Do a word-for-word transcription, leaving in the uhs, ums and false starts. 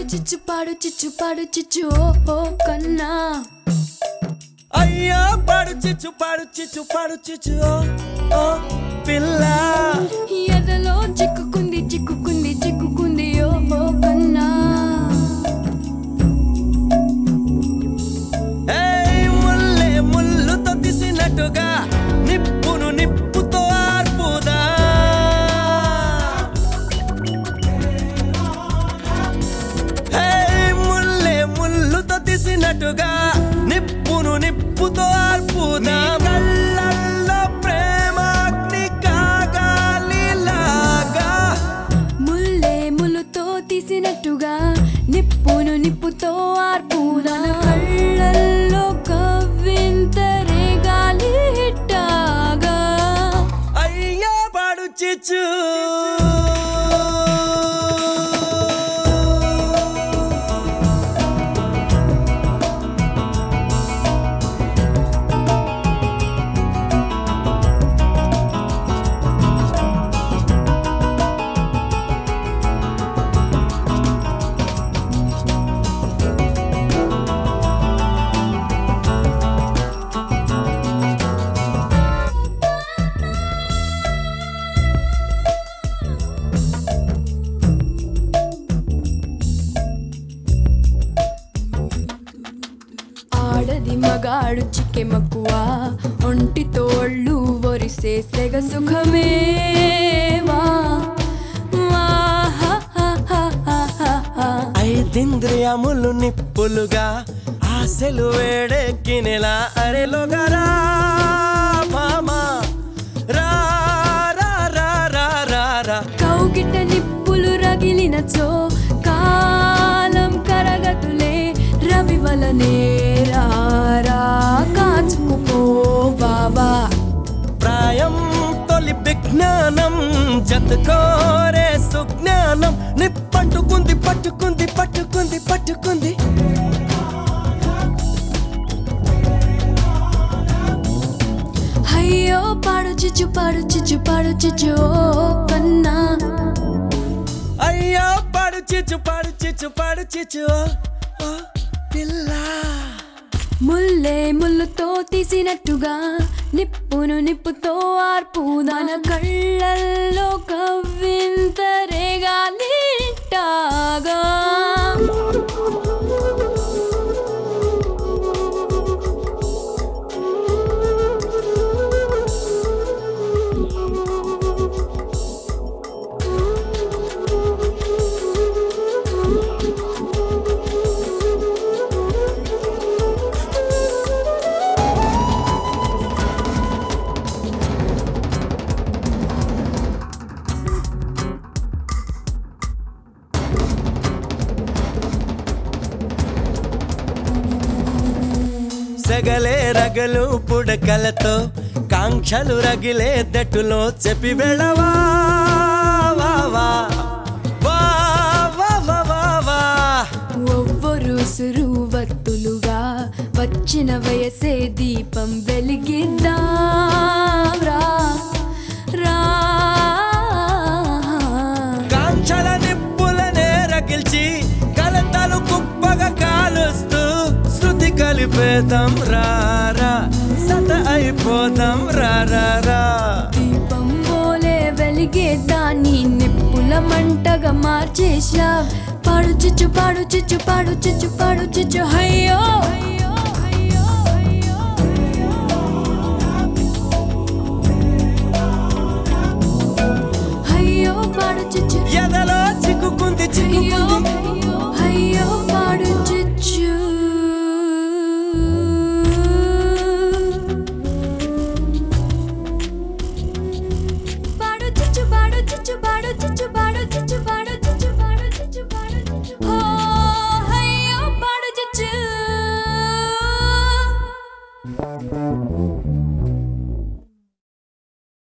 చిచ్చు పాడు చిచ్చు పాడు చిచ్చు ఓ ఓ కన్నా అయ్యో పాడు చిచ్చు పాడు చిచ్చు పాడు చిచ్చు ఓ ఓ పిల్ల ఎదలో చిక్కుకుంది చిక్కుకుంది చిక్కుకుంది ఓ ఓ కన్నా ఏయ్ ముల్లే ముల్లుతో తీసినట్టుగా నిప్పును నిప్పుతో ఆర్పుదా ఏయ్ ముల్లే ముల్లుతో తీసినట్టుగా నిప్పును నిప్పుతో ఆర్పుదా కళ్ళల్లో ప్రేమాగ్ని కాగాలిలాగా ముల్లే ముల్లుతో తీసినట్టుగా నిప్పును నిప్పుతో ఆర్పుదా కళ్ళల్లో కవ్వింతరే గాలి హిట్టాగా అయ్యో పాడు చిచ్చు ఆడది మగాడు చిక్కె మక్కువ ఒంటి తోళ్ళు ఒరిసే సెగ సుఖమే వా వా హా హా హా హా హా హా. ఐదింద్రియములు నిప్పులుగా ఆశలు వేడెక్కినెలా అరెలోగరా మామా రా రా రా రా రా రా కౌగిట నిప్పులు రగిలినచో కాలం కరగతులే రవి వలనే రారా కాచుకుపో బాబా ప్రాయం తొలి విజ్ఞానం జతకోరే సుజ్ఞానం నిప్పంటుకుంది పట్టుకుంది పట్టుకుంది పట్టుకుంది అయ్యో పాడు చిచ్చు పాడు చిచ్చు పాడు చిచ్చు ఓ కన్నా అయ్యో పాడు చిచ్చు పాడు చిచ్చు పాడు చిచ్చు ఓ, ఓ పిల్ల ముల్లే ముల్లుతో తీసినట్టుగా నిప్పును నిప్పుతో ఆర్పుదాన కళ్ళల్లో కవ్వింతరేగాలి టాగా సెగలే రగలు పుడకలతో కాంక్షలు రగిలే దట్టులో చెప్పి వెళ్ళవా వా వా వా వా వా వా వా ఒవ్వరు సురువత్తులుగా వచ్చిన వయసే దీపం వెలిగిద్దాం రా రా కాంక్షల నిప్పులనే రగిల్చి కలతలు కుప్పగా కాలుస్తూ శృతి కలిపేద్దాం రారా సత అయిపోదాం రారా దీపం పోలే వెలిగే దాన్ని నిప్పుల మంటగా మార్చేసా పాడు చిచ్చు పాడు చిచ్చు పాడు చిచ్చు పాడు చిచ్చు అయ్యో అయ్యో పాడు చిచ్చు ఎదలో చిక్కుకుంది అయ్యో చిక్కుకుంది అయ్యో పాడు చిచ్చు పాడు చిచ్చు పాడు చిచ్చు పాడు చిచ్చు పాడు చిచ్చు పాడు చిచ్చు పాడు చిచ్చు పాడు చిచ్చు ఓ అయ్యో పాడు చిచ్చు